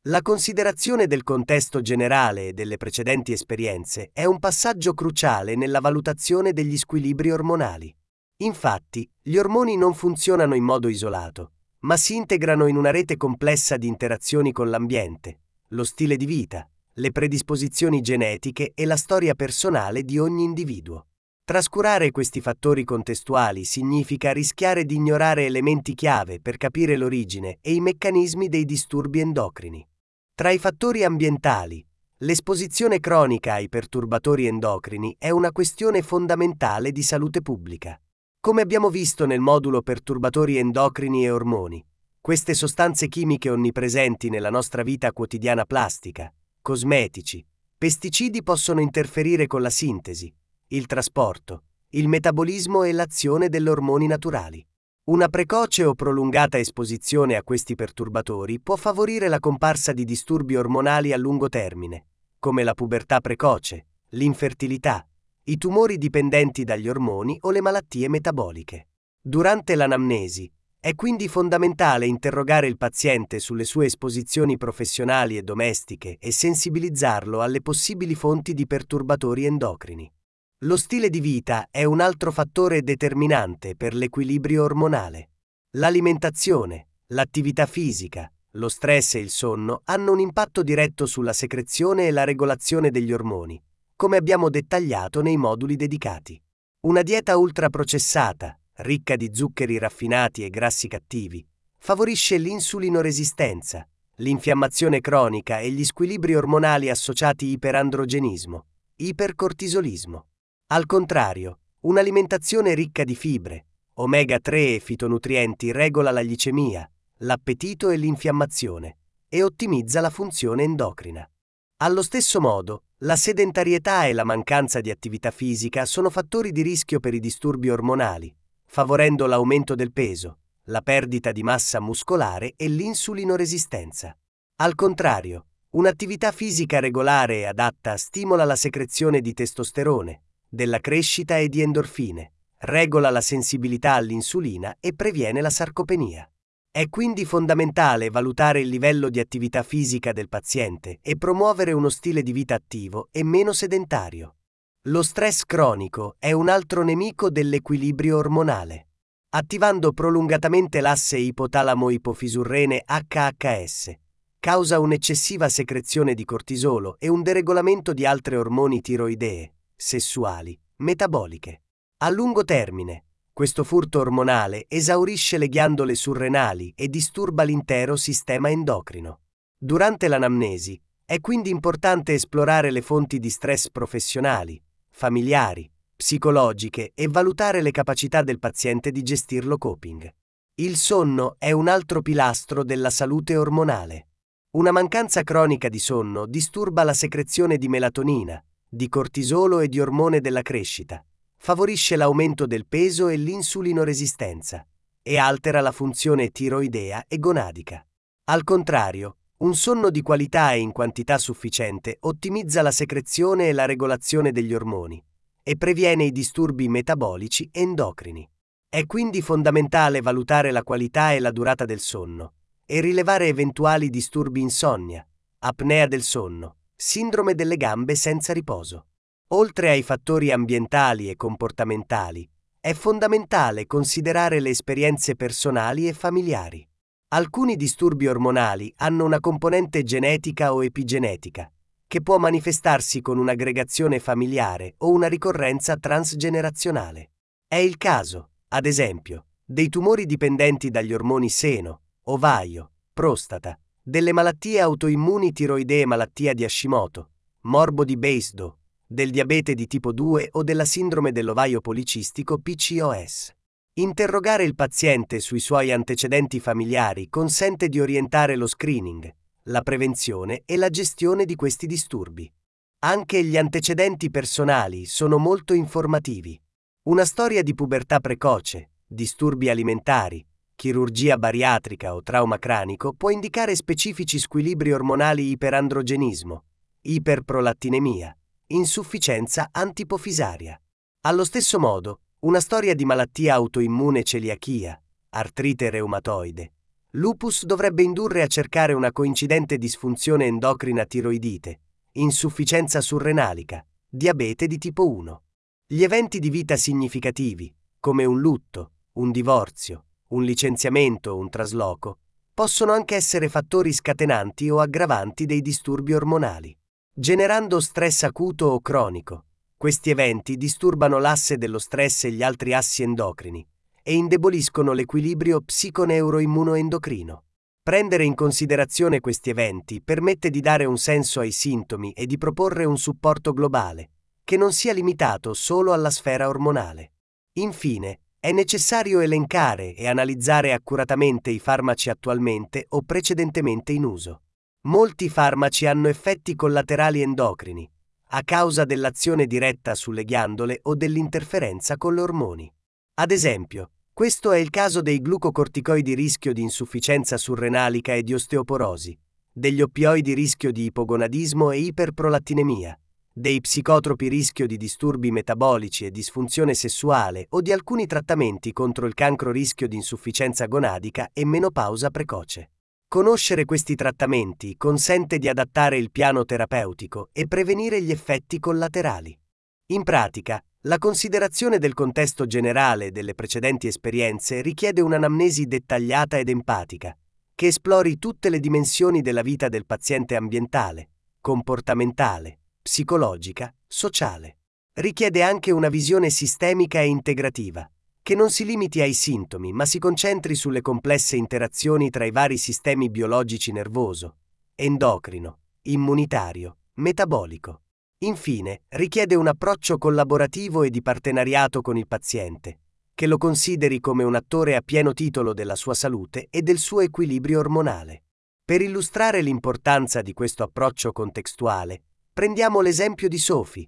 La considerazione del contesto generale e delle precedenti esperienze è un passaggio cruciale nella valutazione degli squilibri ormonali. Infatti, gli ormoni non funzionano in modo isolato, ma si integrano in una rete complessa di interazioni con l'ambiente, lo stile di vita, le predisposizioni genetiche e la storia personale di ogni individuo. Trascurare questi fattori contestuali significa rischiare di ignorare elementi chiave per capire l'origine e i meccanismi dei disturbi endocrini. Tra i fattori ambientali, l'esposizione cronica ai perturbatori endocrini è una questione fondamentale di salute pubblica. Come abbiamo visto nel modulo perturbatori endocrini e ormoni, queste sostanze chimiche onnipresenti nella nostra vita quotidiana plastica, cosmetici, pesticidi possono interferire con la sintesi, il trasporto, il metabolismo e l'azione delle ormoni naturali. Una precoce o prolungata esposizione a questi perturbatori può favorire la comparsa di disturbi ormonali a lungo termine, come la pubertà precoce, l'infertilità, i tumori dipendenti dagli ormoni o le malattie metaboliche. Durante l'anamnesi, è quindi fondamentale interrogare il paziente sulle sue esposizioni professionali e domestiche e sensibilizzarlo alle possibili fonti di perturbatori endocrini. Lo stile di vita è un altro fattore determinante per l'equilibrio ormonale. L'alimentazione, l'attività fisica, lo stress e il sonno hanno un impatto diretto sulla secrezione e la regolazione degli ormoni, come abbiamo dettagliato nei moduli dedicati. Una dieta ultraprocessata, ricca di zuccheri raffinati e grassi cattivi, favorisce l'insulinoresistenza, l'infiammazione cronica e gli squilibri ormonali associati iperandrogenismo, ipercortisolismo. Al contrario, un'alimentazione ricca di fibre, omega 3 e fitonutrienti regola la glicemia, l'appetito e l'infiammazione e ottimizza la funzione endocrina. Allo stesso modo, la sedentarietà e la mancanza di attività fisica sono fattori di rischio per i disturbi ormonali, favorendo l'aumento del peso, la perdita di massa muscolare e l'insulinoresistenza. Al contrario, un'attività fisica regolare e adatta stimola la secrezione di testosterone, della crescita e di endorfine, regola la sensibilità all'insulina e previene la sarcopenia. È quindi fondamentale valutare il livello di attività fisica del paziente e promuovere uno stile di vita attivo e meno sedentario. Lo stress cronico è un altro nemico dell'equilibrio ormonale. Attivando prolungatamente l'asse ipotalamo-ipofisurrene HHS, causa un'eccessiva secrezione di cortisolo e un deregolamento di altre ormoni tiroidee, sessuali, metaboliche. A lungo termine, questo furto ormonale esaurisce le ghiandole surrenali e disturba l'intero sistema endocrino. Durante l'anamnesi, è quindi importante esplorare le fonti di stress professionali, familiari, psicologiche e valutare le capacità del paziente di gestirlo coping. Il sonno è un altro pilastro della salute ormonale. Una mancanza cronica di sonno disturba la secrezione di melatonina, di cortisolo e di ormone della crescita, favorisce l'aumento del peso e l'insulinoresistenza e altera la funzione tiroidea e gonadica. Al contrario, un sonno di qualità e in quantità sufficiente ottimizza la secrezione e la regolazione degli ormoni e previene i disturbi metabolici e endocrini. È quindi fondamentale valutare la qualità e la durata del sonno e rilevare eventuali disturbi insonnia, apnea del sonno, sindrome delle gambe senza riposo. Oltre ai fattori ambientali e comportamentali, è fondamentale considerare le esperienze personali e familiari. Alcuni disturbi ormonali hanno una componente genetica o epigenetica, che può manifestarsi con un'aggregazione familiare o una ricorrenza transgenerazionale. È il caso, ad esempio, dei tumori dipendenti dagli ormoni seno, ovaio, prostata, delle malattie autoimmuni tiroidee, malattia di Hashimoto, morbo di Basedow, del diabete di tipo 2 o della sindrome dell'ovaio policistico PCOS. Interrogare il paziente sui suoi antecedenti familiari consente di orientare lo screening, la prevenzione e la gestione di questi disturbi. Anche gli antecedenti personali sono molto informativi. Una storia di pubertà precoce, disturbi alimentari, chirurgia bariatrica o trauma cranico può indicare specifici squilibri ormonali, iperandrogenismo, iperprolattinemia, insufficienza antipofisaria. Allo stesso modo, una storia di malattia autoimmune, celiachia, artrite reumatoide, Lupus dovrebbe indurre a cercare una coincidente disfunzione endocrina tiroidite, insufficienza surrenalica, diabete di tipo 1. Gli eventi di vita significativi, come un lutto, un divorzio, un licenziamento o un trasloco, possono anche essere fattori scatenanti o aggravanti dei disturbi ormonali. Generando stress acuto o cronico, questi eventi disturbano l'asse dello stress e gli altri assi endocrini e indeboliscono l'equilibrio psiconeuroimmunoendocrino. Prendere in considerazione questi eventi permette di dare un senso ai sintomi e di proporre un supporto globale, che non sia limitato solo alla sfera ormonale. Infine, è necessario elencare e analizzare accuratamente i farmaci attualmente o precedentemente in uso. Molti farmaci hanno effetti collaterali endocrini, a causa dell'azione diretta sulle ghiandole o dell'interferenza con gli ormoni. Ad esempio, questo è il caso dei glucocorticoidi rischio di insufficienza surrenalica e di osteoporosi, degli oppioidi rischio di ipogonadismo e iperprolattinemia, dei psicotropi rischio di disturbi metabolici e disfunzione sessuale o di alcuni trattamenti contro il cancro rischio di insufficienza gonadica e menopausa precoce. Conoscere questi trattamenti consente di adattare il piano terapeutico e prevenire gli effetti collaterali. In pratica, la considerazione del contesto generale e delle precedenti esperienze richiede un'anamnesi dettagliata ed empatica, che esplori tutte le dimensioni della vita del paziente ambientale, comportamentale, psicologica, sociale. Richiede anche una visione sistemica e integrativa, che non si limiti ai sintomi ma si concentri sulle complesse interazioni tra i vari sistemi biologici nervoso, endocrino, immunitario, metabolico. Infine, richiede un approccio collaborativo e di partenariato con il paziente, che lo consideri come un attore a pieno titolo della sua salute e del suo equilibrio ormonale. Per illustrare l'importanza di questo approccio contestuale, prendiamo l'esempio di Sophie,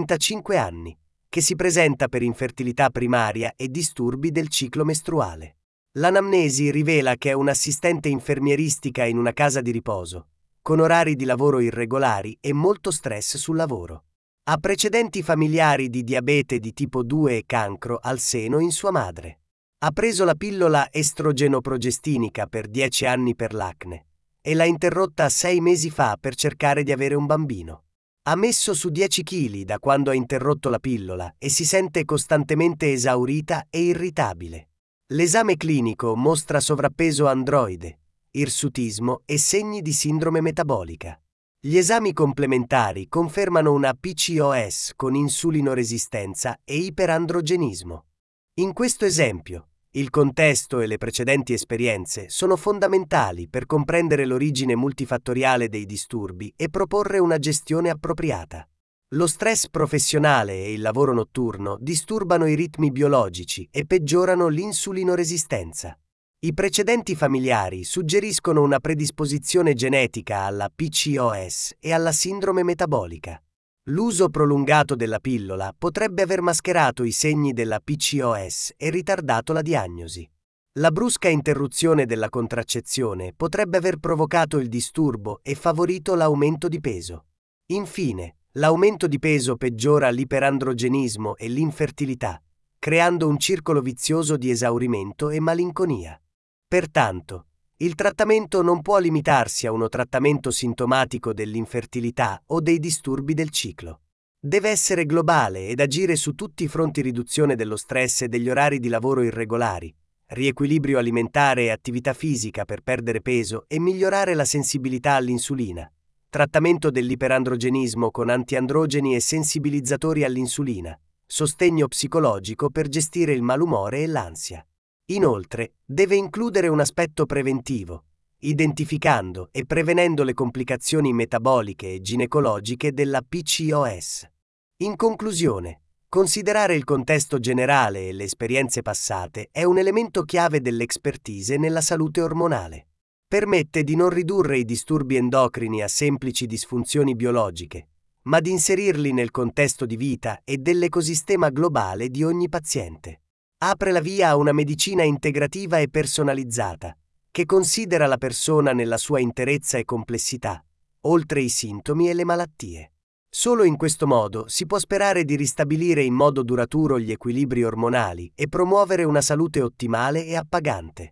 35 anni, che si presenta per infertilità primaria e disturbi del ciclo mestruale. L'anamnesi rivela che è un'assistente infermieristica in una casa di riposo, con orari di lavoro irregolari e molto stress sul lavoro. Ha precedenti familiari di diabete di tipo 2 e cancro al seno in sua madre. Ha preso la pillola estrogenoprogestinica per 10 anni per l'acne e l'ha interrotta 6 mesi fa per cercare di avere un bambino. Ha messo su 10 kg da quando ha interrotto la pillola e si sente costantemente esaurita e irritabile. L'esame clinico mostra sovrappeso androide, irsutismo e segni di sindrome metabolica. Gli esami complementari confermano una PCOS con insulinoresistenza e iperandrogenismo. In questo esempio, il contesto e le precedenti esperienze sono fondamentali per comprendere l'origine multifattoriale dei disturbi e proporre una gestione appropriata. Lo stress professionale e il lavoro notturno disturbano i ritmi biologici e peggiorano l'insulinoresistenza. I precedenti familiari suggeriscono una predisposizione genetica alla PCOS e alla sindrome metabolica. L'uso prolungato della pillola potrebbe aver mascherato i segni della PCOS e ritardato la diagnosi. La brusca interruzione della contraccezione potrebbe aver provocato il disturbo e favorito l'aumento di peso. Infine, l'aumento di peso peggiora l'iperandrogenismo e l'infertilità, creando un circolo vizioso di esaurimento e malinconia. Pertanto, il trattamento non può limitarsi a uno trattamento sintomatico dell'infertilità o dei disturbi del ciclo. Deve essere globale ed agire su tutti i fronti: riduzione dello stress e degli orari di lavoro irregolari, riequilibrio alimentare e attività fisica per perdere peso e migliorare la sensibilità all'insulina, trattamento dell'iperandrogenismo con antiandrogeni e sensibilizzatori all'insulina, sostegno psicologico per gestire il malumore e l'ansia. Inoltre, deve includere un aspetto preventivo, identificando e prevenendo le complicazioni metaboliche e ginecologiche della PCOS. In conclusione, considerare il contesto generale e le esperienze passate è un elemento chiave dell'expertise nella salute ormonale. Permette di non ridurre i disturbi endocrini a semplici disfunzioni biologiche, ma di inserirli nel contesto di vita e dell'ecosistema globale di ogni paziente. Apre la via a una medicina integrativa e personalizzata, che considera la persona nella sua interezza e complessità, oltre i sintomi e le malattie. Solo in questo modo si può sperare di ristabilire in modo duraturo gli equilibri ormonali e promuovere una salute ottimale e appagante.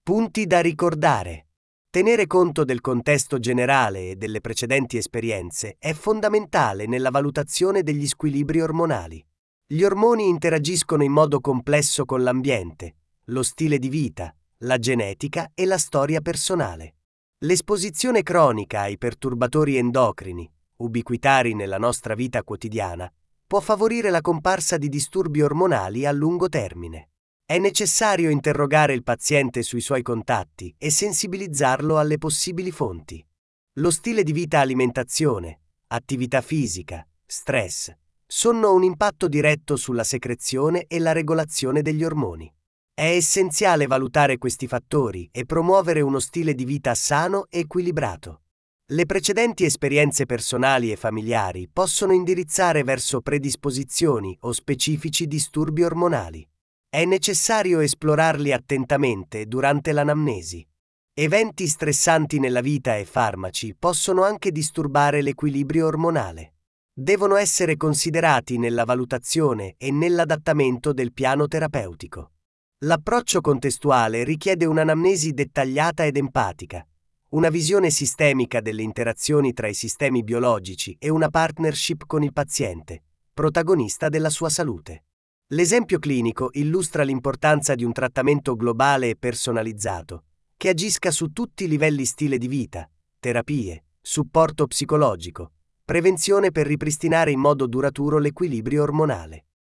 Punti da ricordare. Tenere conto del contesto generale e delle precedenti esperienze è fondamentale nella valutazione degli squilibri ormonali. Gli ormoni interagiscono in modo complesso con l'ambiente, lo stile di vita, la genetica e la storia personale. L'esposizione cronica ai perturbatori endocrini, ubiquitari nella nostra vita quotidiana, può favorire la comparsa di disturbi ormonali a lungo termine. È necessario interrogare il paziente sui suoi contatti e sensibilizzarlo alle possibili fonti. Lo stile di vita, alimentazione, attività fisica, stress hanno un impatto diretto sulla secrezione e la regolazione degli ormoni. È essenziale valutare questi fattori e promuovere uno stile di vita sano e equilibrato. Le precedenti esperienze personali e familiari possono indirizzare verso predisposizioni o specifici disturbi ormonali. È necessario esplorarli attentamente durante l'anamnesi. Eventi stressanti nella vita e farmaci possono anche disturbare l'equilibrio ormonale. Devono essere considerati nella valutazione e nell'adattamento del piano terapeutico. L'approccio contestuale richiede un'anamnesi dettagliata ed empatica, una visione sistemica delle interazioni tra i sistemi biologici e una partnership con il paziente, protagonista della sua salute. L'esempio clinico illustra l'importanza di un trattamento globale e personalizzato, che agisca su tutti i livelli: stile di vita, terapie, supporto psicologico, prevenzione per ripristinare in modo duraturo l'equilibrio ormonale.